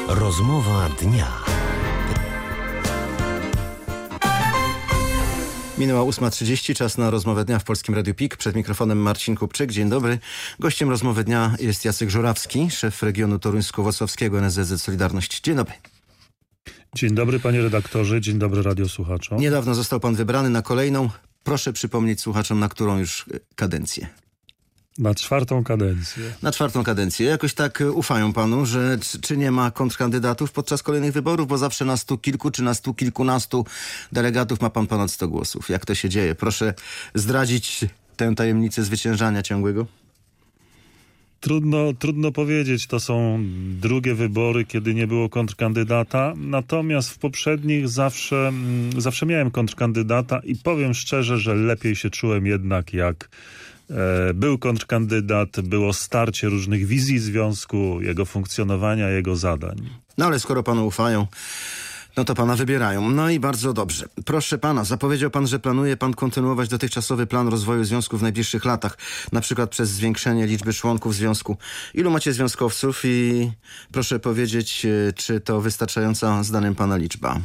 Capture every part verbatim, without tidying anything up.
Rozmowa dnia. Minęła ósma trzydzieści, czas na rozmowę dnia w Polskim Radiu P I K. Przed mikrofonem Marcin Kupczyk. Dzień dobry. Gościem rozmowy dnia jest Jacek Żurawski, szef regionu toruńsko-włocławskiego N S Z Z Solidarność. Dzień dobry. Dzień dobry panie redaktorze, dzień dobry radiosłuchaczom. Niedawno został pan wybrany na kolejną. Proszę przypomnieć słuchaczom, na którą już kadencję. Na czwartą kadencję. Na czwartą kadencję. Jakoś tak ufają panu, że czy nie ma kontrkandydatów podczas kolejnych wyborów, bo zawsze na stu kilku czy na stu kilkunastu delegatów ma pan ponad sto głosów. Jak to się dzieje? Proszę zdradzić tę tajemnicę zwyciężania ciągłego. Trudno, trudno powiedzieć, to są drugie wybory, kiedy nie było kontrkandydata, natomiast w poprzednich zawsze, zawsze miałem kontrkandydata i powiem szczerze, że lepiej się czułem jednak jak e, był kontrkandydat, było starcie różnych wizji związku, jego funkcjonowania, jego zadań. No ale skoro panu ufają, no to pana wybierają. No i bardzo dobrze. Proszę pana, zapowiedział pan, że planuje pan kontynuować dotychczasowy plan rozwoju związku w najbliższych latach, na przykład przez zwiększenie liczby członków związku. Ilu macie związkowców i proszę powiedzieć, czy to wystarczająca zdaniem pana liczba?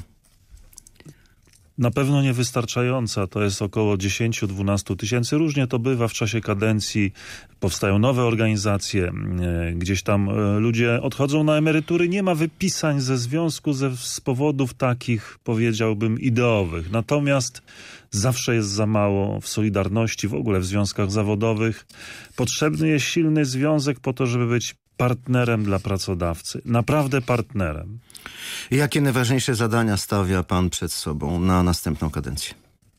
Na pewno niewystarczająca, to jest około dziesięć do dwunastu tysięcy. Różnie to bywa w czasie kadencji, powstają nowe organizacje, gdzieś tam ludzie odchodzą na emerytury. Nie ma wypisań ze związku ze, z powodów takich, powiedziałbym, ideowych. Natomiast zawsze jest za mało w Solidarności, w ogóle w związkach zawodowych. Potrzebny jest silny związek po to, żeby być partnerem dla pracodawcy. Naprawdę partnerem. Jakie najważniejsze zadania stawia pan przed sobą na następną kadencję?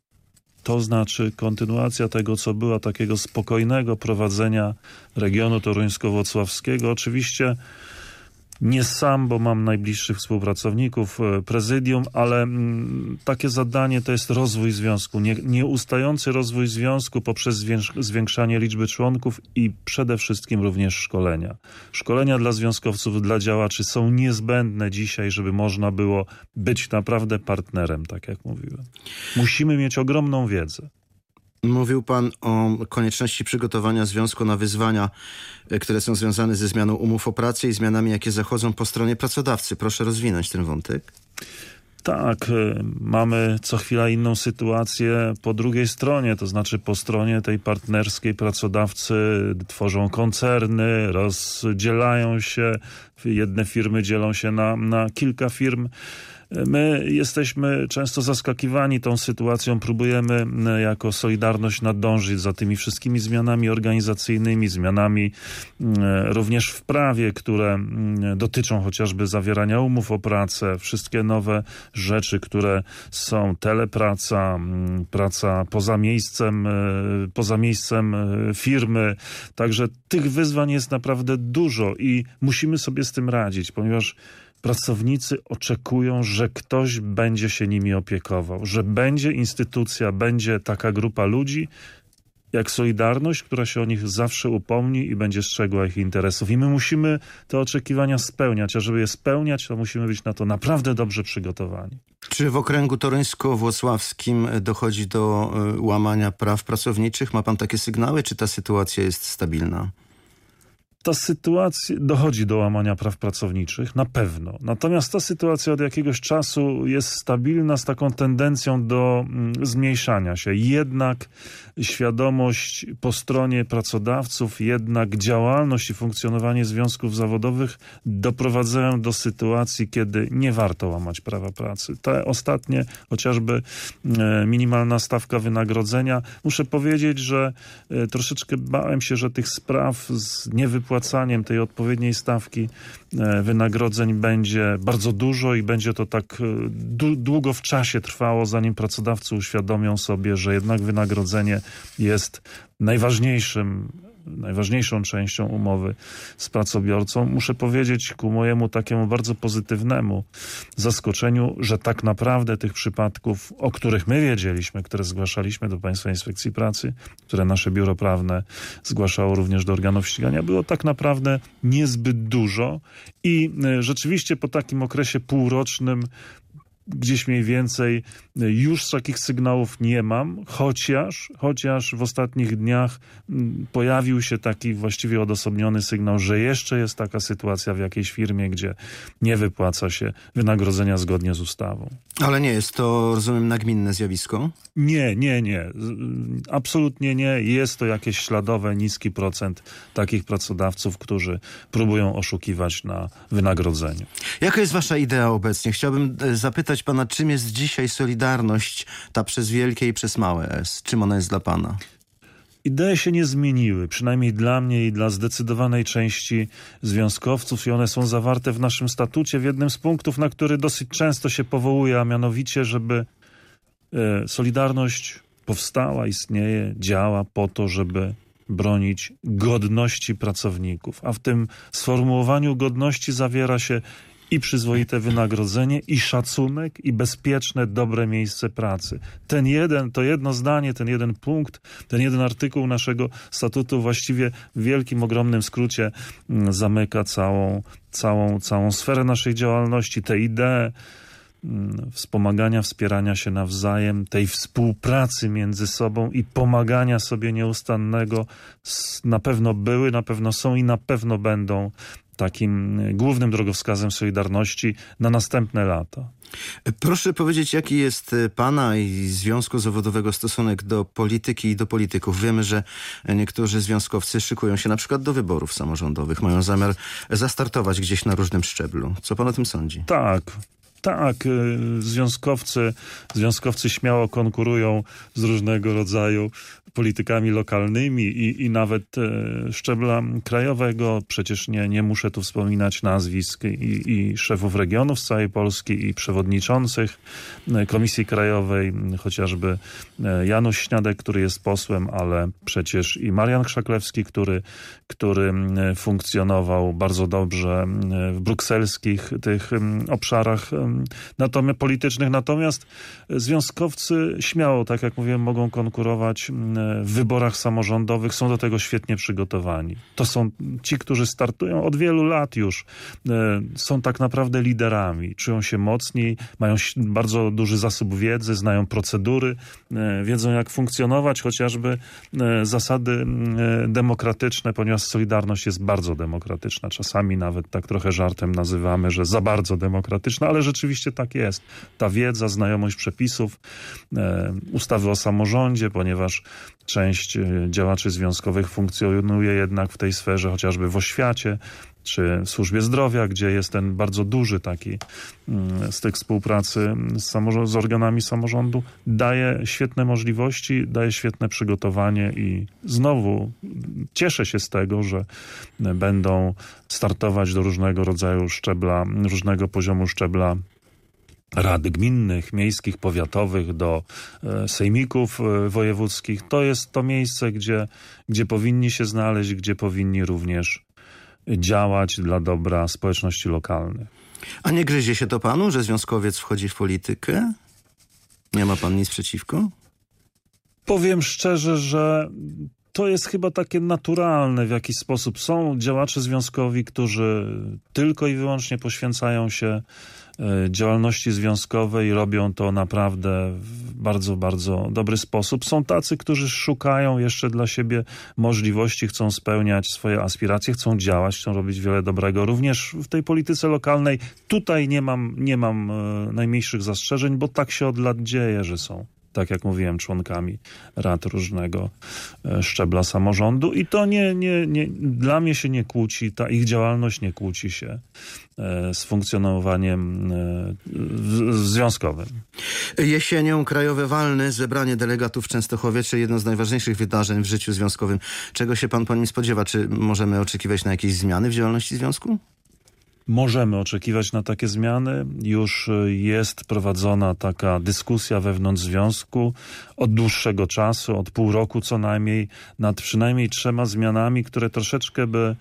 To znaczy kontynuacja tego, co było, takiego spokojnego prowadzenia regionu toruńsko-włocławskiego. Oczywiście nie sam, bo mam najbliższych współpracowników, prezydium, ale m, takie zadanie to jest rozwój związku, nie, nieustający rozwój związku poprzez zwiększanie liczby członków i przede wszystkim również szkolenia. Szkolenia dla związkowców, dla działaczy są niezbędne dzisiaj, żeby można było być naprawdę partnerem, tak jak mówiłem. Musimy mieć ogromną wiedzę. Mówił pan o konieczności przygotowania związku na wyzwania, które są związane ze zmianą umów o pracę i zmianami, jakie zachodzą po stronie pracodawcy. Proszę rozwinąć ten wątek. Tak, mamy co chwila inną sytuację po drugiej stronie, to znaczy po stronie tej partnerskiej pracodawcy tworzą koncerny, rozdzielają się, jedne firmy dzielą się na, na kilka firm. My jesteśmy często zaskakiwani tą sytuacją, próbujemy jako Solidarność nadążyć za tymi wszystkimi zmianami organizacyjnymi, zmianami również w prawie, które dotyczą chociażby zawierania umów o pracę, wszystkie nowe rzeczy, które są telepraca, praca poza miejscem, poza miejscem firmy. Także tych wyzwań jest naprawdę dużo i musimy sobie z tym radzić, ponieważ pracownicy oczekują, że ktoś będzie się nimi opiekował, że będzie instytucja, będzie taka grupa ludzi jak Solidarność, która się o nich zawsze upomni i będzie strzegła ich interesów. I my musimy te oczekiwania spełniać, a żeby je spełniać, to musimy być na to naprawdę dobrze przygotowani. Czy w okręgu toruńsko-włocławskim dochodzi do y, łamania praw pracowniczych? Ma pan takie sygnały, czy ta sytuacja jest stabilna? Ta sytuacja dochodzi do łamania praw pracowniczych, na pewno. Natomiast ta sytuacja od jakiegoś czasu jest stabilna z taką tendencją do mm, zmniejszania się. Jednak świadomość po stronie pracodawców, jednak działalność i funkcjonowanie związków zawodowych doprowadzają do sytuacji, kiedy nie warto łamać prawa pracy. Te ostatnie, chociażby e, minimalna stawka wynagrodzenia. Muszę powiedzieć, że e, troszeczkę bałem się, że tych spraw z niewypłaceniem tej odpowiedniej stawki wynagrodzeń będzie bardzo dużo i będzie to tak długo w czasie trwało, zanim pracodawcy uświadomią sobie, że jednak wynagrodzenie jest najważniejszym najważniejszą częścią umowy z pracobiorcą. Muszę powiedzieć ku mojemu takiemu bardzo pozytywnemu zaskoczeniu, że tak naprawdę tych przypadków, o których my wiedzieliśmy, które zgłaszaliśmy do Państwowej Inspekcji Pracy, które nasze biuro prawne zgłaszało również do organów ścigania, było tak naprawdę niezbyt dużo i rzeczywiście po takim okresie półrocznym gdzieś mniej więcej już takich sygnałów nie mam, chociaż, chociaż w ostatnich dniach pojawił się taki właściwie odosobniony sygnał, że jeszcze jest taka sytuacja w jakiejś firmie, gdzie nie wypłaca się wynagrodzenia zgodnie z ustawą. Ale nie jest to, rozumiem, nagminne zjawisko? Nie, nie, nie. Absolutnie nie. Jest to jakieś śladowe, niski procent takich pracodawców, którzy próbują oszukiwać na wynagrodzeniu. Jaka jest wasza idea obecnie? Chciałbym zapytać pana, czym jest dzisiaj Solidarność, ta przez wielkie i przez małe S? Czym ona jest dla pana? Idee się nie zmieniły, przynajmniej dla mnie i dla zdecydowanej części związkowców i one są zawarte w naszym statucie w jednym z punktów, na który dosyć często się powołuje, a mianowicie, żeby e, Solidarność powstała, istnieje, działa po to, żeby bronić godności pracowników. A w tym sformułowaniu godności zawiera się i przyzwoite wynagrodzenie, i szacunek, i bezpieczne, dobre miejsce pracy. Ten jeden, to jedno zdanie, ten jeden punkt, ten jeden artykuł naszego statutu właściwie w wielkim, ogromnym skrócie mm, zamyka całą, całą, całą sferę naszej działalności, te idee mm, wspomagania, wspierania się nawzajem, tej współpracy między sobą i pomagania sobie nieustannego na pewno były, na pewno są i na pewno będą takim głównym drogowskazem Solidarności na następne lata. Proszę powiedzieć, jaki jest pana i Związku Zawodowego stosunek do polityki i do polityków? Wiemy, że niektórzy związkowcy szykują się na przykład do wyborów samorządowych, mają zamiar zastartować gdzieś na różnym szczeblu. Co pan o tym sądzi? Tak. Tak, związkowcy, związkowcy śmiało konkurują z różnego rodzaju politykami lokalnymi i, i nawet e, szczebla krajowego. Przecież nie, nie muszę tu wspominać nazwisk i, i szefów regionów z całej Polski i przewodniczących Komisji Krajowej, chociażby Janusz Śniadek, który jest posłem, ale przecież i Marian Krzaklewski, który, który funkcjonował bardzo dobrze w brukselskich tych obszarach natomiast politycznych. Natomiast związkowcy śmiało, tak jak mówiłem, mogą konkurować w wyborach samorządowych, są do tego świetnie przygotowani. To są ci, którzy startują od wielu lat już. Są tak naprawdę liderami. Czują się mocniej, mają bardzo duży zasób wiedzy, znają procedury, wiedzą jak funkcjonować, chociażby zasady demokratyczne, ponieważ Solidarność jest bardzo demokratyczna. Czasami nawet tak trochę żartem nazywamy, że za bardzo demokratyczna, ale rzeczywiście tak jest. Ta wiedza, znajomość przepisów, ustawy o samorządzie, ponieważ część działaczy związkowych funkcjonuje jednak w tej sferze, chociażby w oświacie, czy w służbie zdrowia, gdzie jest ten bardzo duży taki styk współpracy z, samorząd, z organami samorządu, daje świetne możliwości, daje świetne przygotowanie i znowu cieszę się z tego, że będą startować do różnego rodzaju szczebla, różnego poziomu szczebla rad gminnych, miejskich, powiatowych, do e, sejmików e, wojewódzkich. To jest to miejsce, gdzie, gdzie powinni się znaleźć, gdzie powinni również działać dla dobra społeczności lokalnych. A nie gryzie się to panu, że związkowiec wchodzi w politykę? Nie ma pan nic przeciwko? Powiem szczerze, że to jest chyba takie naturalne w jakiś sposób. Są działacze związkowi, którzy tylko i wyłącznie poświęcają się działalności związkowej, robią to naprawdę w bardzo, bardzo dobry sposób. Są tacy, którzy szukają jeszcze dla siebie możliwości, chcą spełniać swoje aspiracje, chcą działać, chcą robić wiele dobrego. Również w tej polityce lokalnej tutaj nie mam, nie mam e, najmniejszych zastrzeżeń, bo tak się od lat dzieje, że są, tak jak mówiłem, członkami rad różnego szczebla samorządu i to nie, nie, nie, dla mnie się nie kłóci, ta ich działalność nie kłóci się z funkcjonowaniem związkowym. Jesienią krajowe walne, zebranie delegatów w Częstochowie, czyli jedno z najważniejszych wydarzeń w życiu związkowym. Czego się pan po nim spodziewa? Czy możemy oczekiwać na jakieś zmiany w działalności związku? Możemy oczekiwać na takie zmiany. Już jest prowadzona taka dyskusja wewnątrz związku od dłuższego czasu, od pół roku co najmniej, nad przynajmniej trzema zmianami, które troszeczkę by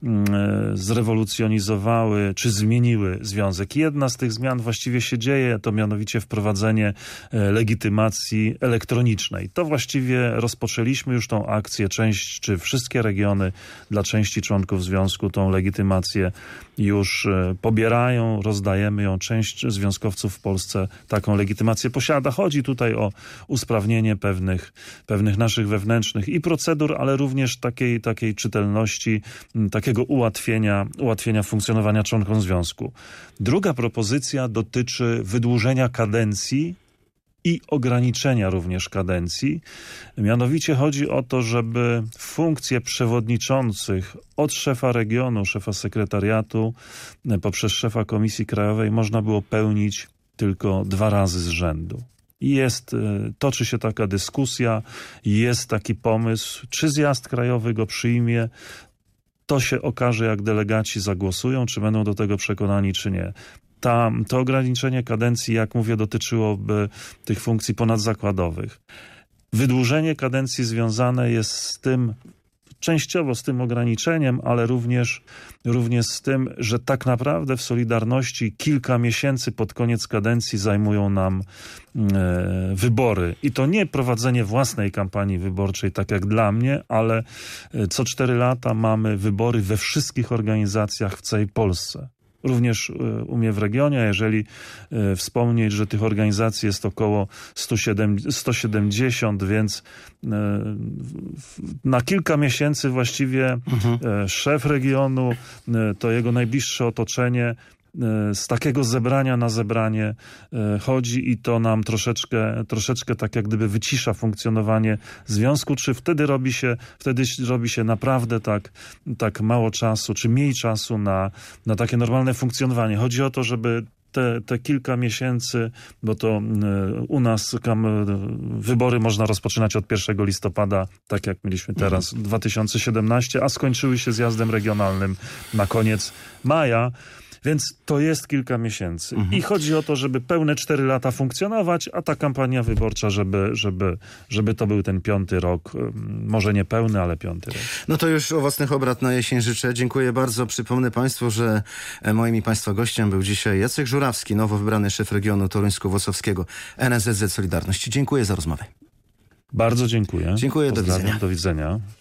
zrewolucjonizowały czy zmieniły związek. Jedna z tych zmian właściwie się dzieje, to mianowicie wprowadzenie legitymacji elektronicznej. To właściwie rozpoczęliśmy już tą akcję, część czy wszystkie regiony dla części członków związku tą legitymację już pobierają, rozdajemy ją. Część związkowców w Polsce taką legitymację posiada. Chodzi tutaj o usprawnienie pewnych, pewnych naszych wewnętrznych i procedur, ale również takiej, takiej czytelności, takiego ułatwienia, ułatwienia funkcjonowania członkom związku. Druga propozycja dotyczy wydłużenia kadencji i ograniczenia również kadencji. Mianowicie chodzi o to, żeby funkcje przewodniczących od szefa regionu, szefa sekretariatu poprzez szefa Komisji Krajowej można było pełnić tylko dwa razy z rzędu. I jest, toczy się taka dyskusja, jest taki pomysł, czy zjazd krajowy go przyjmie. To się okaże, jak delegaci zagłosują, czy będą do tego przekonani, czy nie. Ta, to ograniczenie kadencji, jak mówię, dotyczyłoby tych funkcji ponadzakładowych. Wydłużenie kadencji związane jest z tym, częściowo z tym ograniczeniem, ale również, również z tym, że tak naprawdę w Solidarności kilka miesięcy pod koniec kadencji zajmują nam e, wybory. I to nie prowadzenie własnej kampanii wyborczej, tak jak dla mnie, ale co cztery lata mamy wybory we wszystkich organizacjach w całej Polsce. Również u mnie w regionie, jeżeli e, wspomnieć, że tych organizacji jest około sto siedemdziesiąt, więc e, na kilka miesięcy właściwie mhm. e, szef regionu, e, to jego najbliższe otoczenie z takiego zebrania na zebranie chodzi i to nam troszeczkę, troszeczkę tak jak gdyby wycisza funkcjonowanie związku, czy wtedy robi się, wtedy robi się naprawdę tak, tak mało czasu, czy mniej czasu na, na takie normalne funkcjonowanie. Chodzi o to, żeby Te, te kilka miesięcy, bo to u nas kam, wybory można rozpoczynać od pierwszego listopada, tak jak mieliśmy teraz, mhm. dwa tysiące siedemnasty, a skończyły się zjazdem regionalnym na koniec maja. Więc to jest kilka miesięcy. Mhm. I chodzi o to, żeby pełne cztery lata funkcjonować, a ta kampania wyborcza, żeby, żeby, żeby to był ten piąty rok. Może nie pełny, ale piąty rok. No to już owocnych obrad na jesień życzę. Dziękuję bardzo. Przypomnę państwu, że moim i państwa gościem był dzisiaj Jacek Żurawski, nowo wybrany szef regionu toruńsko-włocławskiego N S Z Z Solidarność. Dziękuję za rozmowę. Bardzo dziękuję. Dziękuję, Pozdrawiam, do widzenia. Do widzenia.